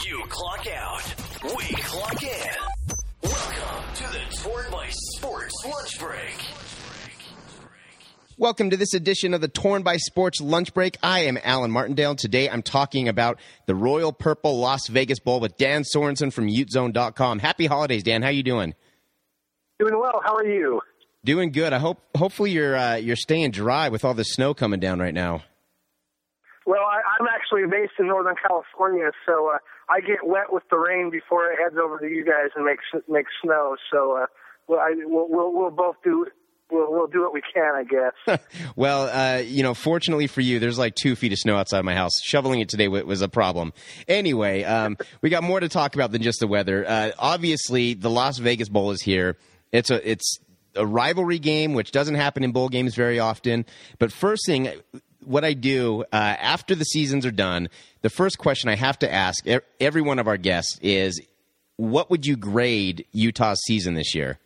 You clock out. We clock in. Welcome to the Torn by Sports Lunch Break. Welcome to this edition of the Torn by Sports Lunch Break. I am Alan Martindale. Today I'm talking about the Royal Purple Las Vegas Bowl with Dan Sorensen from UteZone.com. Happy holidays, Dan. How you doing? Doing well. How are you? Doing good. Hopefully you're staying dry with all the snow coming down right now. Well, I'm actually based in Northern California, so I get wet with the rain before it heads over to you guys and makes snow. So we'll both do. We'll do what we can, I guess. Well, fortunately for you, there's like 2 feet of snow outside my house. Shoveling it today was a problem. Anyway, we got more to talk about than just the weather. Obviously, the Las Vegas Bowl is here. It's a rivalry game, which doesn't happen in bowl games very often. But first thing, what I do after the seasons are done, the first question I have to ask every one of our guests is, what would you grade Utah's season this year?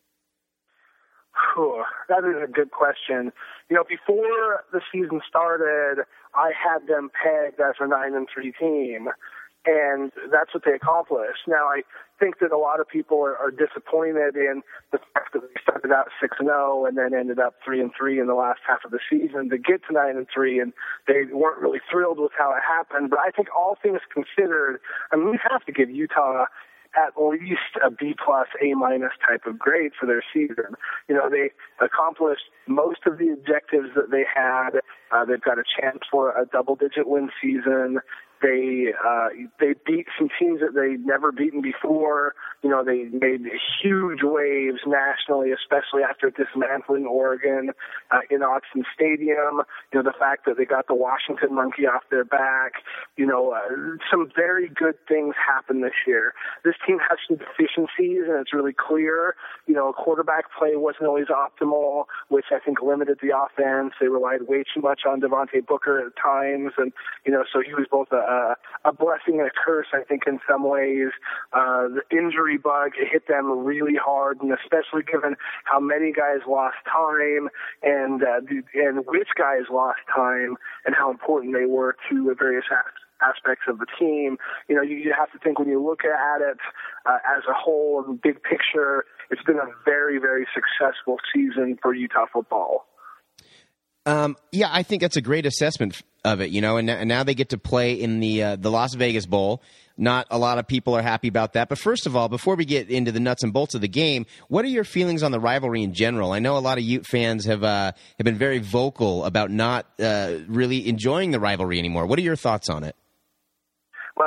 That is a good question. Before the season started, I had them pegged as a 9-3 team, and that's what they accomplished. Now, I think that a lot of people are disappointed in the fact that they started out 6-0 and then ended up 3-3 in the last half of the season to get to 9-3, and they weren't really thrilled with how it happened. But I think all things considered, we have to give Utah at least a B+, A- type of grade for their season. They accomplished most of the objectives that they had. They've got a chance for a double-digit win season. They beat some teams that they'd never beaten before. They made huge waves nationally, especially after dismantling Oregon in Autzen Stadium. The fact that they got the Washington monkey off their back. Some very good things happened this year. This team has some deficiencies, and it's really clear. Quarterback play wasn't always optimal, which I think limited the offense. They relied way too much on Devontae Booker at times, and so he was both a blessing and a curse, I think, in some ways. The injury bug hit them really hard, and especially given how many guys lost time and which guys lost time and how important they were to the various aspects of the team. You have to think when you look at it as a whole and big picture, it's been a very, very successful season for Utah football. Yeah, I think that's a great assessment of it, and now they get to play in the Las Vegas Bowl. Not a lot of people are happy about that. But first of all, before we get into the nuts and bolts of the game, what are your feelings on the rivalry in general? I know a lot of Ute fans have been very vocal about not really enjoying the rivalry anymore. What are your thoughts on it? Well,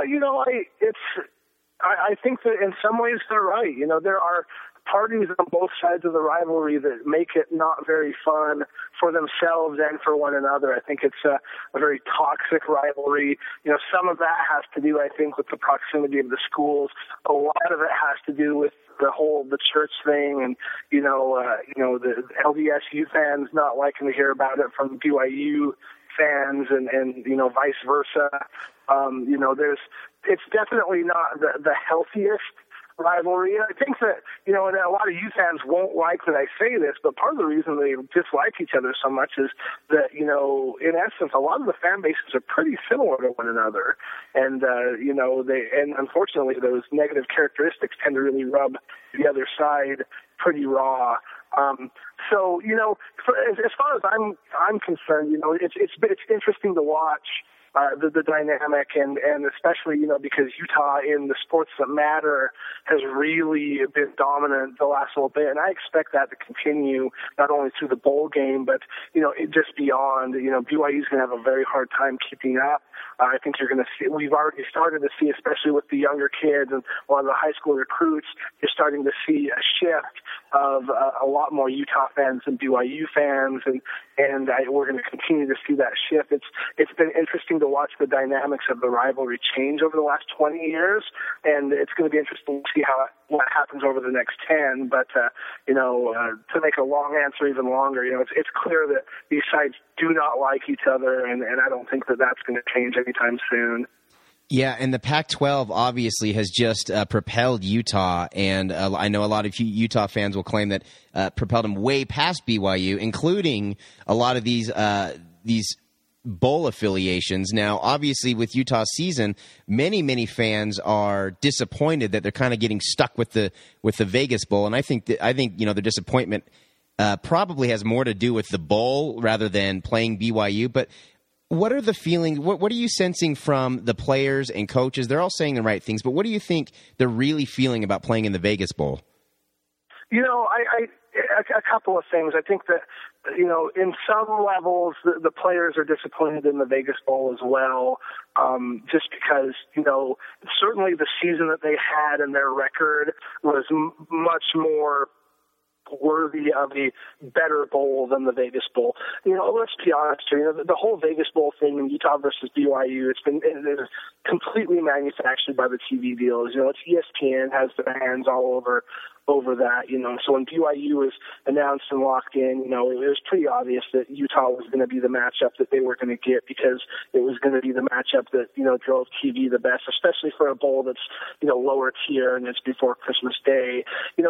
I think that in some ways they're right. There are parties on both sides of the rivalry that make it not very fun for themselves and for one another. I think it's a very toxic rivalry. Some of that has to do, I think, with the proximity of the schools. A lot of it has to do with the church thing, and the LDSU fans not liking to hear about it from BYU fans, and vice versa. It's definitely not the healthiest rivalry. I think that, and a lot of U fans won't like that I say this, but part of the reason they dislike each other so much is that, in essence, a lot of the fan bases are pretty similar to one another. And, and unfortunately, those negative characteristics tend to really rub the other side pretty raw. So, as far as I'm concerned, it's interesting to watch the dynamic, and especially, because Utah in the sports that matter has really been dominant the last little bit, and I expect that to continue not only through the bowl game, but, just beyond. BYU's going to have a very hard time keeping up. I think you're going to see, we've already started to see, especially with the younger kids and a lot of the high school recruits, you're starting to see a shift of a lot more Utah fans than BYU fans, and we're going to continue to see that shift. It's been interesting to watch the dynamics of the rivalry change over the last 20 years, and it's going to be interesting to see what happens over the next 10. But to make a long answer even longer, it's clear that these sides do not like each other, and I don't think that that's going to change anytime soon. Yeah, and the Pac-12 obviously has just propelled Utah, and I know a lot of Utah fans will claim that propelled them way past BYU, including a lot of these bowl affiliations. Now, obviously, with Utah's season, many fans are disappointed that they're kind of getting stuck with the Vegas Bowl, and I think their disappointment probably has more to do with the bowl rather than playing BYU. But what are the feelings? What are you sensing from the players and coaches? They're all saying the right things, but what do you think they're really feeling about playing in the Vegas Bowl? A couple of things. I think that, in some levels, the players are disappointed in the Vegas Bowl as well, just because, certainly the season that they had and their record was much more worthy of a better bowl than the Vegas Bowl. Let's be honest here. The whole Vegas Bowl thing in Utah versus BYU, it is completely manufactured by the TV deals. It's ESPN has their hands all over that. So when BYU was announced and locked in, it was pretty obvious that Utah was going to be the matchup that they were going to get, because it was going to be the matchup that, drove TV the best, especially for a bowl that's, lower tier and it's before Christmas Day.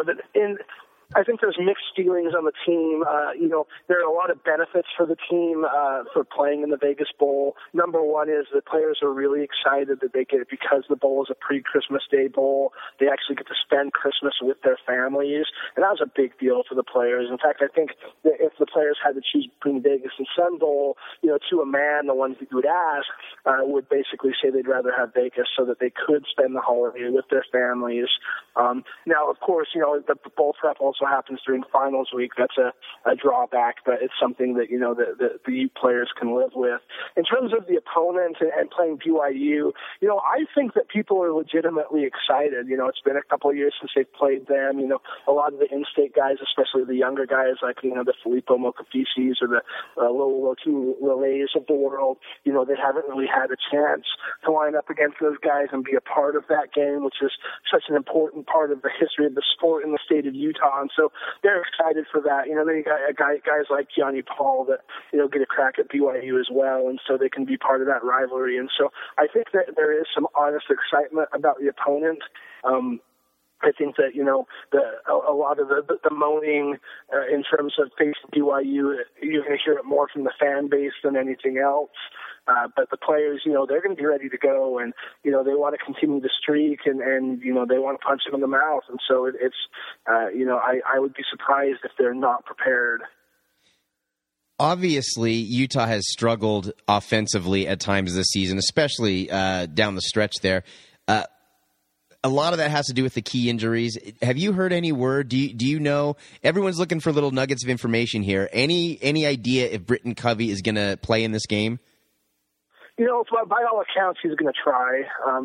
I think there's mixed feelings on the team. There are a lot of benefits for the team for playing in the Vegas Bowl. Number one is the players are really excited that they get it because the bowl is a pre-Christmas Day bowl. They actually get to spend Christmas with their families, and that was a big deal for the players. In fact, I think that if the players had to choose between Vegas and Sun Bowl, to a man, the ones that you would ask would basically say they'd rather have Vegas so that they could spend the holiday with their families. Now, of course, the bowl prep also happens during finals week. That's a drawback, but it's something that, the players can live with. In terms of the opponent and playing BYU, I think that people are legitimately excited. It's been a couple of years since they've played them. A lot of the in-state guys, especially the younger guys like, the Filippo Mokafisis or the Lotu Lelays of the world, they haven't really had a chance to line up against those guys and be a part of that game, which is such an important part of the history of the sport in the state of Utah. And so they're excited for that. Then you got guys like Keone Paul that, get a crack at BYU as well, and so they can be part of that rivalry. And so I think that there is some honest excitement about the opponent. I think that, a lot of the moaning in terms of facing BYU, you're going to hear it more from the fan base than anything else. But the players, they're going to be ready to go, and, they want to continue the streak, and they want to punch them in the mouth. And so it's I would be surprised if they're not prepared. Obviously, Utah has struggled offensively at times this season, especially down the stretch there. A lot of that has to do with the key injuries. Have you heard any word? Do you know? Everyone's looking for little nuggets of information here. Any idea if Britton Covey is going to play in this game? By all accounts, he's going to try.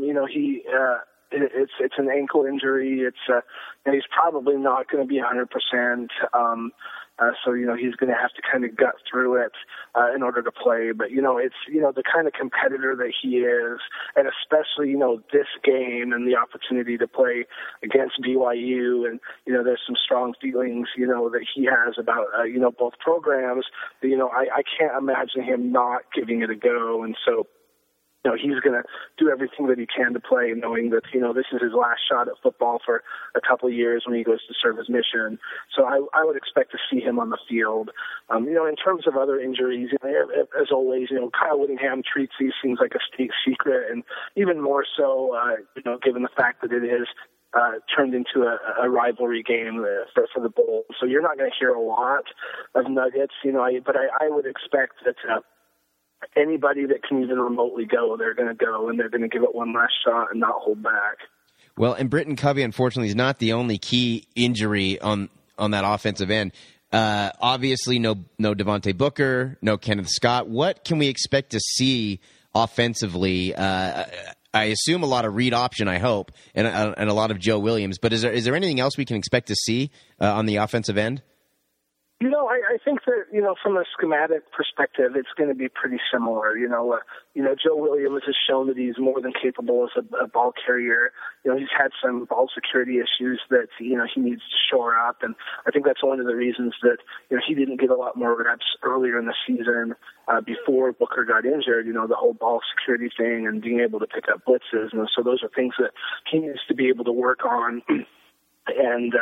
It's an ankle injury. He's probably not going to be 100%. So he's going to have to kind of gut through it in order to play. But it's the kind of competitor that he is, and especially this game and the opportunity to play against BYU, and there's some strong feelings that he has about both programs. But, I can't imagine him not giving it a go, and so. He's going to do everything that he can to play, knowing that, this is his last shot at football for a couple of years when he goes to serve his mission. So I would expect to see him on the field. In terms of other injuries, as always, Kyle Whittingham treats these things like a state secret, and even more so, given the fact that it is turned into a rivalry game for the bowl. So you're not going to hear a lot of nuggets, but I would expect that anybody that can even remotely go, they're going to go, and they're going to give it one last shot and not hold back. Well, and Britton Covey, unfortunately, is not the only key injury on that offensive end. Obviously, no Devontae Booker, no Kenneth Scott. What can we expect to see offensively? I assume a lot of read option, I hope, and a lot of Joe Williams. But is there anything else we can expect to see on the offensive end? I think that, from a schematic perspective, it's going to be pretty similar. Joe Williams has shown that he's more than capable as a ball carrier. He's had some ball security issues that, he needs to shore up. And I think that's one of the reasons that, he didn't get a lot more reps earlier in the season before Booker got injured, the whole ball security thing and being able to pick up blitzes. And so those are things that he needs to be able to work on. And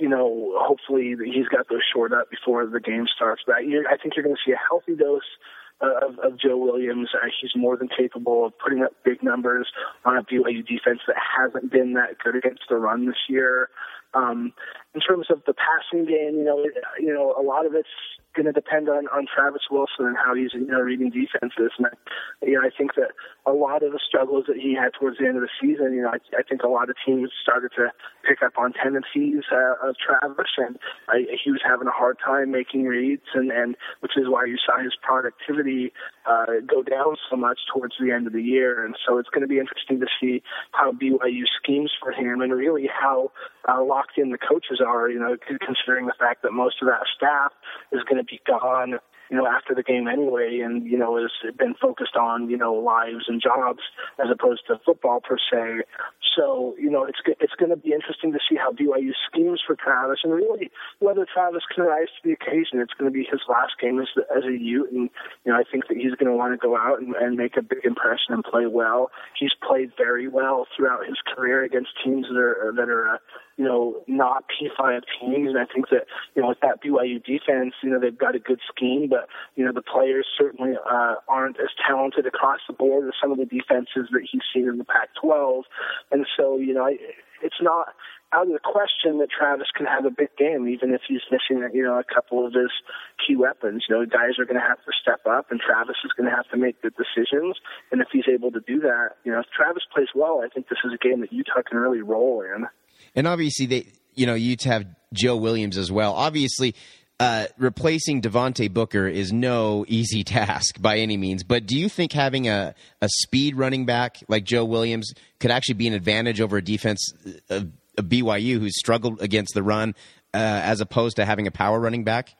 hopefully he's got those shored up before the game starts. But I think you're going to see a healthy dose of Joe Williams. He's more than capable of putting up big numbers on a BYU defense that hasn't been that good against the run this year. In terms of the passing game, a lot of it's going to depend on Travis Wilson and how he's reading defenses. And I think that a lot of the struggles that he had towards the end of the season, I think a lot of teams started to pick up on tendencies of Travis, and he was having a hard time making reads, and which is why you saw his productivity go down so much towards the end of the year. And so it's going to be interesting to see how BYU schemes for him, and really how locked in the coaches are, considering the fact that most of that staff is going to be gone, after the game anyway, and, has been focused on, lives and jobs as opposed to football per se. So, it's going to be interesting to see how BYU schemes for Travis, and really whether Travis can rise to the occasion. It's going to be his last game as a Ute, and, I think that he's going to want to go out and make a big impression and play well. He's played very well throughout his career against teams that are not P5 teams. And I think that, with that BYU defense, they've got a good scheme, but, the players certainly aren't as talented across the board as some of the defenses that he's seen in the Pac-12. And so, it's not out of the question that Travis can have a big game, even if he's missing, a couple of his key weapons. Guys are going to have to step up, and Travis is going to have to make good decisions. And if he's able to do that, if Travis plays well, I think this is a game that Utah can really roll in. And obviously, Utah have Joe Williams as well. Obviously, replacing Devontae Booker is no easy task by any means. But do you think having a speed running back like Joe Williams could actually be an advantage over a defense of BYU who's struggled against the run, as opposed to having a power running back?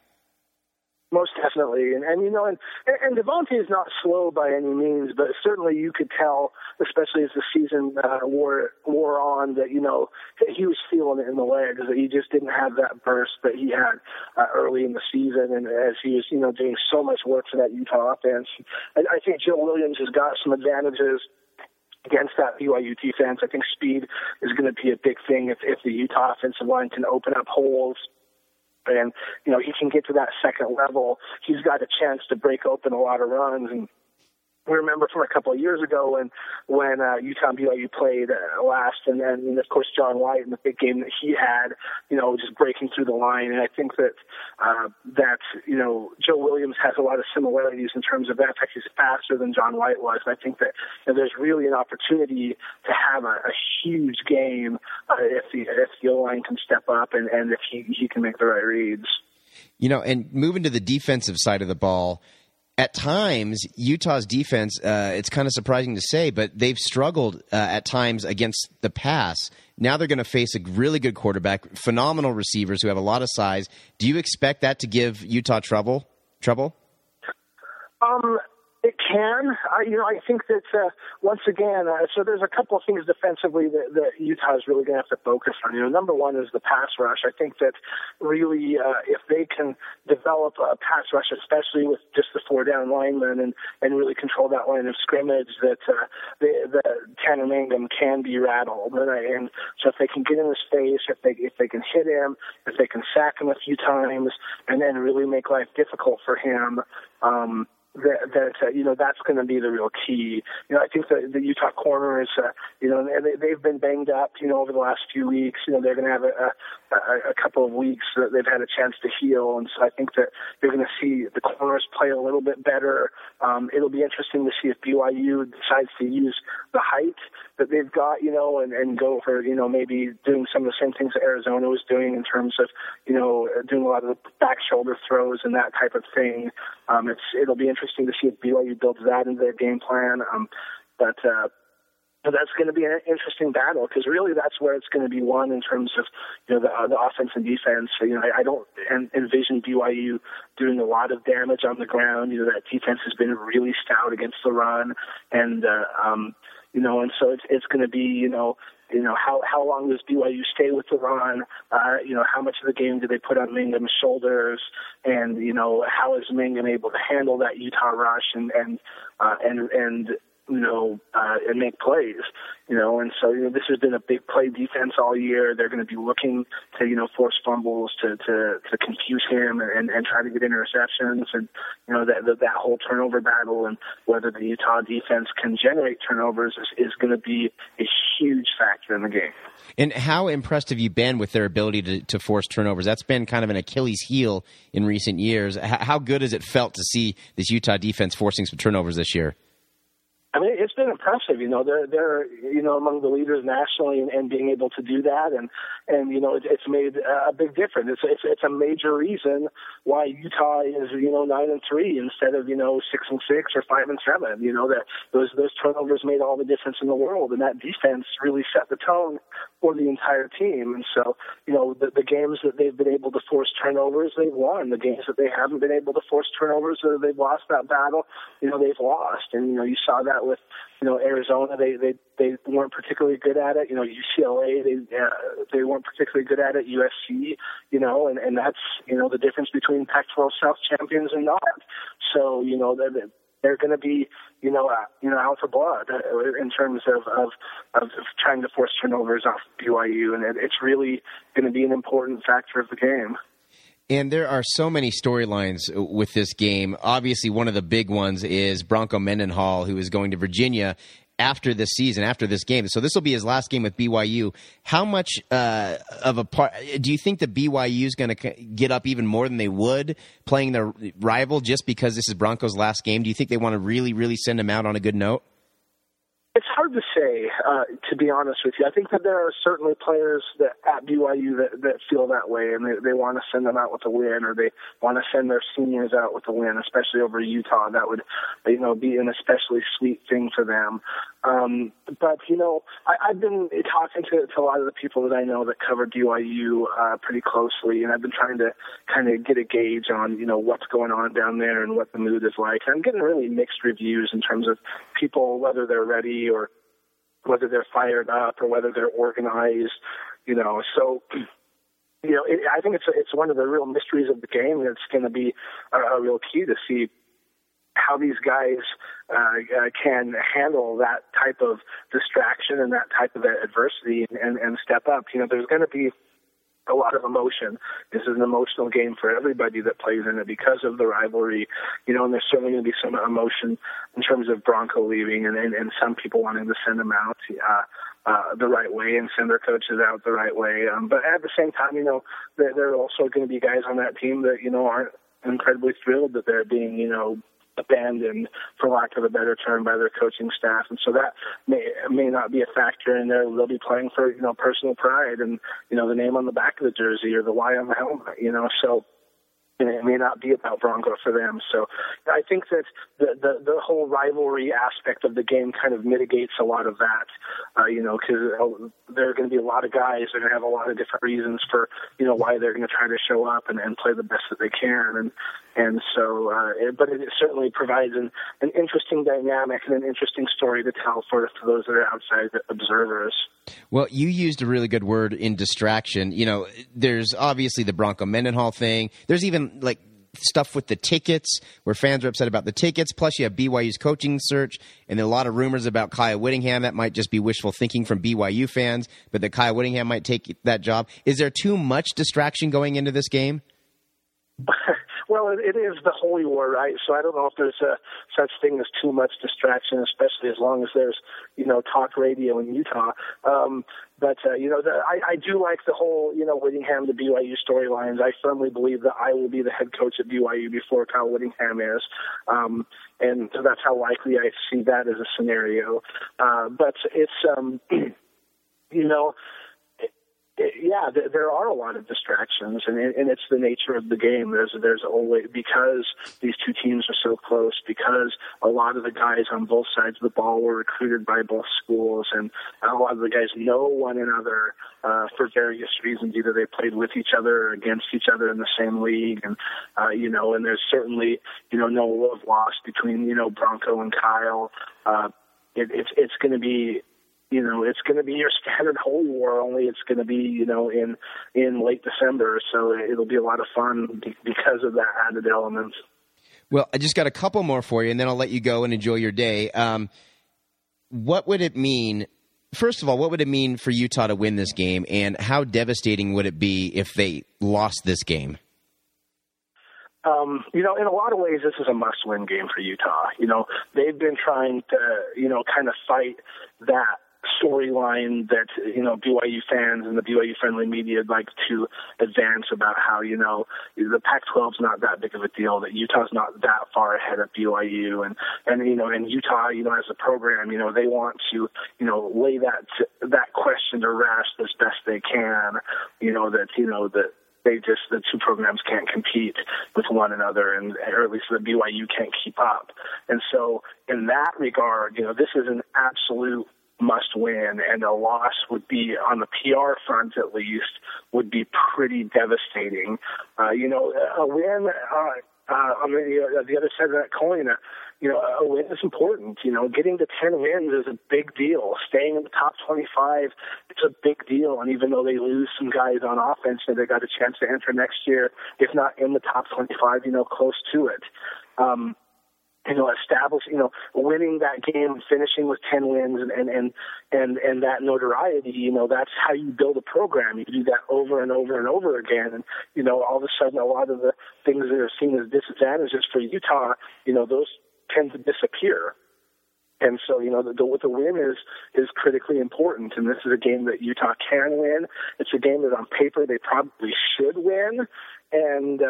Most definitely. And Devontae is not slow by any means, but certainly you could tell, especially as the season wore on, that, he was feeling it in the legs, that he just didn't have that burst that he had early in the season. And as he was, doing so much work for that Utah offense, I think Joe Williams has got some advantages against that BYU defense. I think speed is going to be a big thing if the Utah offensive line can open up holes. And, he can get to that second level. He's got a chance to break open a lot of runs. And we remember from a couple of years ago when Utah and BYU played last, and then, of course, John White in the big game that he had, just breaking through the line. And I think that, Joe Williams has a lot of similarities in terms of that. In fact, he's faster than John White was. I think that there's really an opportunity to have a huge game if the O-line can step up and if he can make the right reads. And moving to the defensive side of the ball, at times, Utah's defense, it's kind of surprising to say, but they've struggled at times against the pass. Now they're going to face a really good quarterback, phenomenal receivers who have a lot of size. Do you expect that to give Utah trouble? It can. I think that, once again, so there's a couple of things defensively that Utah is really going to have to focus on. Number one is the pass rush. I think that really, if they can develop a pass rush, especially with just the four-down linemen and really control that line of scrimmage, that the Tanner Mangum can be rattled. And so if they can get in his face, if they can hit him, if they can sack him a few times, and then really make life difficult for him, that's going to be the real key. I think the Utah corners, they've been banged up, over the last few weeks. They're going to have a couple of weeks that they've had a chance to heal, and so I think that you're going to see the corners play a little bit better. It'll be interesting to see if BYU decides to use the height that they've got, and go for, maybe doing some of the same things that Arizona was doing in terms of, doing a lot of the back shoulder throws and that type of thing. It'll be interesting to see if BYU builds that into their game plan. But that's going to be an interesting battle, because really that's where it's going to be won in terms of, the offense and defense. I don't envision BYU doing a lot of damage on the ground. That defense has been really stout against the run, and and so it's going to be, how long does BYU stay with the run? How much of the game do they put on Mangum's shoulders? And, how is Mangum able to handle that Utah rush and and make plays, and so, this has been a big play defense all year. They're going to be looking to, force fumbles, to confuse him and try to get interceptions, and, that whole turnover battle, and whether the Utah defense can generate turnovers is going to be a huge factor in the game. And how impressed have you been with their ability to force turnovers? That's been kind of an Achilles heel in recent years. How good has it felt to see this Utah defense forcing some turnovers this year? I mean, it's been impressive. They're among the leaders nationally, and being able to do that, and it's made a big difference. It's a major reason why Utah is 9-3 instead of 6-6 or 5-7. That those turnovers made all the difference in the world, and that defense really set the tone for the entire team. And so the games that they've been able to force turnovers, they've won. The games that they haven't been able to force turnovers, or they've lost that battle, they've lost. And you saw that with Arizona, they weren't particularly good at it. UCLA, they weren't particularly good at it. USC, and that's the difference between Pac-12 South champions and not. So they're going to be out for blood in terms of trying to force turnovers off BYU, and it's really going to be an important factor of the game. And there are so many storylines with this game. Obviously, one of the big ones is Bronco Mendenhall, who is going to Virginia after this season, after this game. So this will be his last game with BYU. How much of a part do you think that BYU is going to get up even more than they would playing their rival just because this is Bronco's last game? Do you think they want to really, really send him out on a good note? It's hard to say, to be honest with you. I think that there are certainly players at BYU that feel that way, and they want to send them out with a win, or they want to send their seniors out with a win, especially over Utah. That would, be an especially sweet thing for them. But I've been talking to a lot of the people that I know that cover BYU pretty closely, and I've been trying to kind of get a gauge on what's going on down there and what the mood is like. And I'm getting really mixed reviews in terms of people, whether they're ready or whether they're fired up or whether they're organized. So I think it's one of the real mysteries of the game, and it's going to be a real key to see how these guys can handle that type of distraction and that type of adversity and step up. There's going to be a lot of emotion. This is an emotional game for everybody that plays in it because of the rivalry, and there's certainly going to be some emotion in terms of Bronco leaving and some people wanting to send him out the right way and send their coaches out the right way. But at the same time, there are also going to be guys on that team that, aren't incredibly thrilled that they're being, abandoned, for lack of a better term, by their coaching staff. And so that may not be a factor in there. They'll be playing for, personal pride and, the name on the back of the jersey or the Y on the helmet, so it may not be about Bronco for them. So I think that the whole rivalry aspect of the game kind of mitigates a lot of that, because there are going to be a lot of guys that are going to have a lot of different reasons for, why they're going to try to show up and play the best that they can. And so, but it certainly provides an interesting dynamic and an interesting story to tell for those that are outside observers. Well, you used a really good word in distraction. There's obviously the Bronco Mendenhall thing. There's even stuff with the tickets where fans are upset about the tickets. Plus, you have BYU's coaching search, and there are a lot of rumors about Kyle Whittingham. That might just be wishful thinking from BYU fans, but that Kyle Whittingham might take that job. Is there too much distraction going into this game? Well, it is the holy war, right? So I don't know if there's such thing as too much distraction, especially as long as there's, talk radio in Utah. But I do like the whole, Whittingham to BYU storylines. I firmly believe that I will be the head coach at BYU before Kyle Whittingham is. And so that's how likely I see that as a scenario. But it's, yeah, there are a lot of distractions, and it's the nature of the game. There's always, because these two teams are so close, because a lot of the guys on both sides of the ball were recruited by both schools, and a lot of the guys know one another for various reasons. Either they played with each other or against each other in the same league, and and there's certainly no love lost between Bronco and Kyle. It's going to be. It's going to be your standard holy war, only it's going to be, in late December. So it'll be a lot of fun because of that added element. Well, I just got a couple more for you, and then I'll let you go and enjoy your day. what would it mean? First of all, what would it mean for Utah to win this game, and how devastating would it be if they lost this game? In a lot of ways, this is a must-win game for Utah. They've been trying to, kind of fight that storyline that, BYU fans and the BYU-friendly media like to advance about how, the Pac-12 is not that big of a deal, that Utah's not that far ahead of BYU. And Utah, as a program, they want to, lay that question to rest as best they can, that the two programs can't compete with one another, or at least the BYU can't keep up. And so in that regard, this is an absolute must win, and a loss would be, on the PR front at least, would be pretty devastating. A win on the other side of that coin, a win is important. Getting to 10 wins is a big deal. Staying in the top 25 is a big deal. And even though they lose some guys on offense, they got a chance to enter next year, if not in the top 25, close to it. Winning that game, finishing with 10 wins and that notoriety, that's how you build a program. You do that over and over and over again. And, all of a sudden, a lot of the things that are seen as disadvantages for Utah, those tend to disappear. And so, the win is critically important. And this is a game that Utah can win. It's a game that on paper they probably should win. And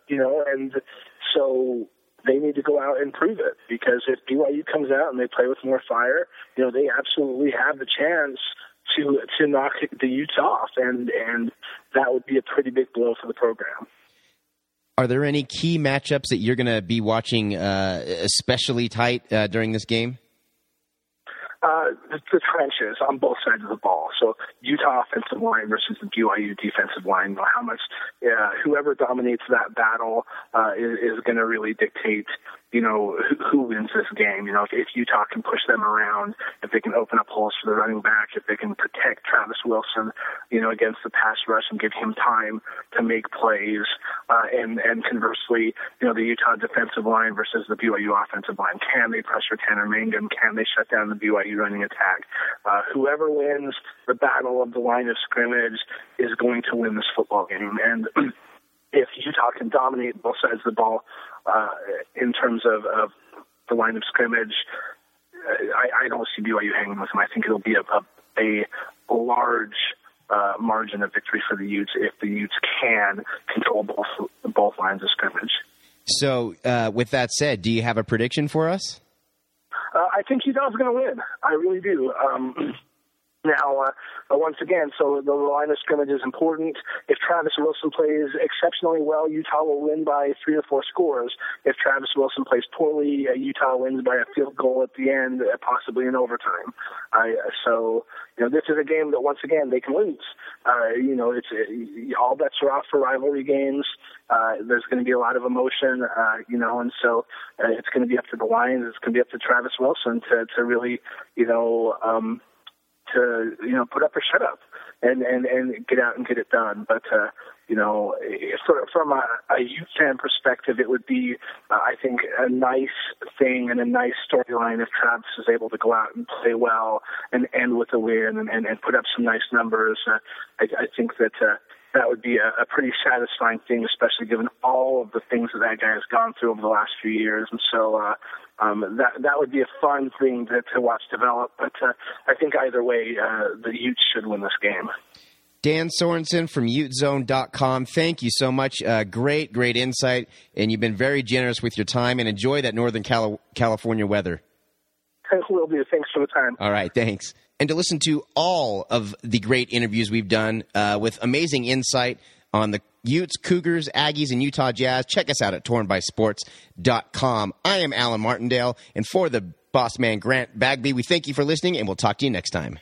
so they need to go out and prove it, because if BYU comes out and they play with more fire, they absolutely have the chance to knock the Utes off, and that would be a pretty big blow for the program. Are there any key matchups that you're going to be watching especially tight during this game? The trenches on both sides of the ball. So Utah offensive line versus the BYU defensive line. How much whoever dominates that battle is going to really dictate, who wins this game. If Utah can push them around, if they can open up holes for the running back, if they can protect Travis Wilson, against the pass rush and give him time to make plays, and conversely, the Utah defensive line versus the BYU offensive line. Can they pressure Tanner Mangum? Can they shut down the BYU running attack? Whoever wins the battle of the line of scrimmage is going to win this football game. And if Utah can dominate both sides of the ball in terms of the line of scrimmage, I don't see BYU hanging with them. I think it'll be a large margin of victory for the Utes if the Utes can control both lines of scrimmage. So, with that said, do you have a prediction for us? I think Utah's going to win. I really do. Now, once again, so the line of scrimmage is important. If Travis Wilson plays exceptionally well, Utah will win by 3 or 4 scores. If Travis Wilson plays poorly, Utah wins by a field goal at the end, possibly in overtime. This is a game that, once again, they can lose. It's all bets are off for rivalry games. There's going to be a lot of emotion, and so it's going to be up to the Lions. It's going to be up to Travis Wilson to really, put up or shut up and get out and get it done. But, from a Ute fan perspective, it would be, I think, a nice thing and a nice storyline if Travis is able to go out and play well and end with a win and put up some nice numbers. I think that that would be a pretty satisfying thing, especially given all of the things that guy has gone through over the last few years. And so that would be a fun thing to watch develop. But I think either way, the Utes should win this game. Dan Sorensen from UteZone.com. Thank you so much. Great insight, and you've been very generous with your time, and enjoy that Northern California weather. Will do. Thanks for the time. All right, thanks. And to listen to all of the great interviews we've done with amazing insight on the Utes, Cougars, Aggies, and Utah Jazz, check us out at tornbysports.com. I am Alan Martindale, and for the boss man, Grant Bagby, we thank you for listening, and we'll talk to you next time.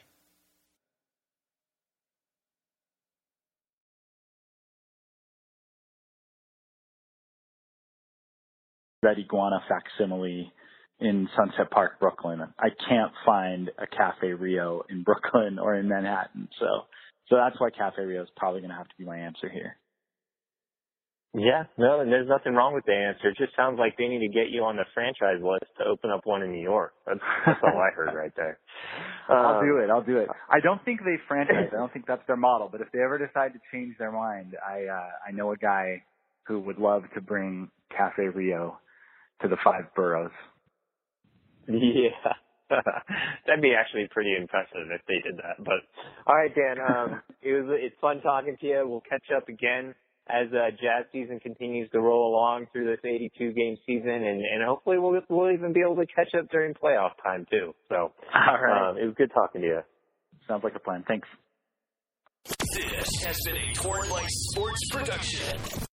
Red Iguana facsimile in Sunset Park, Brooklyn. I can't find a Cafe Rio in Brooklyn or in Manhattan. So that's why Cafe Rio is probably going to have to be my answer here. Yeah, no, and there's nothing wrong with the answer. It just sounds like they need to get you on the franchise list to open up one in New York. That's all I heard right there. I'll do it. I don't think they franchise. I don't think that's their model. But if they ever decide to change their mind, I know a guy who would love to bring Cafe Rio to the 5 boroughs. Yeah. That'd be actually pretty impressive if they did that. But all right, Dan, it's fun talking to you. We'll catch up again as Jazz season continues to roll along through this 82-game season, and hopefully we'll even be able to catch up during playoff time too. So, all right, it was good talking to you. Sounds like a plan. Thanks. This has been a Torn by Sports production.